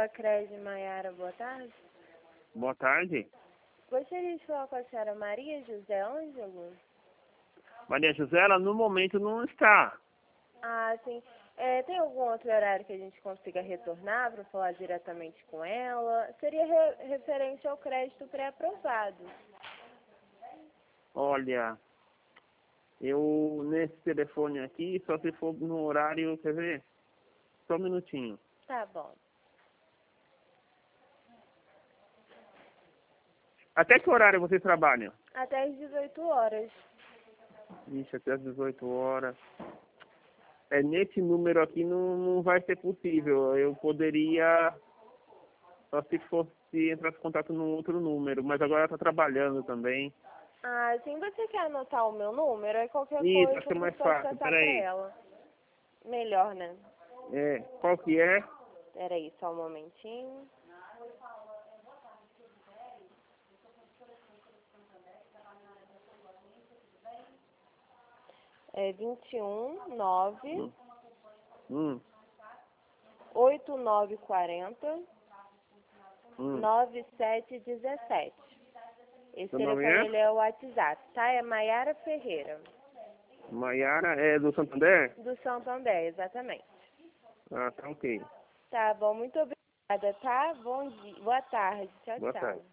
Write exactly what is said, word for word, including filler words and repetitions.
Lacrede Maiara, boa tarde. Boa tarde. Gostaria de falar com a senhora Maria José Ângelo? Maria José, ela no momento não está. Ah, sim. É, tem algum outro horário que a gente consiga retornar para falar diretamente com ela? Seria re referente ao crédito pré-aprovado. Olha, eu nesse telefone aqui, só se for no horário, quer ver? Só um minutinho. Tá bom. Até que horário vocês trabalham? Até às dezoito horas. Ixi, até as dezoito horas. É, nesse número aqui não, não vai ser possível. Eu poderia, só se fosse entrar em contato num outro número, mas agora ela está trabalhando também. Ah, sim. Você quer anotar o meu número? Aí qualquer Isso, coisa acho que é você mais pode fácil. passar para Peraí. ela. Melhor, né? É, qual que é? Peraí, só um momentinho. É vinte e um, nove, Hum. Hum. oito nove quarenta, Hum. nove sete dezessete. Esse Seu nome telefone é? ele é o WhatsApp, tá? É Maiara Ferreira, Maiara, é do Santander? do Santander, exatamente. Ah, tá ok. Tá bom, muito obrigada, tá? Bom dia, boa tarde, tchau, Boa tchau. tarde.